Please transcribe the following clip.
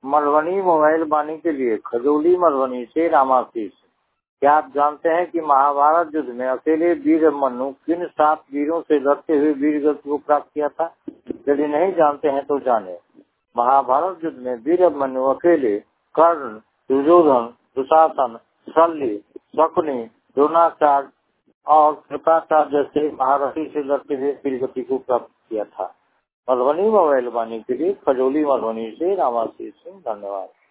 Madhubani mobile वाणी के लिए खजौली मधुबनी से रामाशीष। क्या आप जानते हैं कि महाभारत युद्ध में अकेले वीर अभिमन्यु किन 7 वीरों से लड़ते हुए वीर गति को प्राप्त किया था? यदि नहीं जानते हैं तो जाने। महाभारत युद्ध में वीर अभिमन्यु अकेले कर्ण, दुर्योधन, दुशासन, शल्य, शकुनी, द्रोणाचार्य और कृपाचार्य जैसे महारथी से लड़ते हुए वीर गति को प्राप्त किया था। मधुबनी मोबाइल वाणी के लिए खजौली मधुबनी से रामाशीष सिंह। धन्यवाद।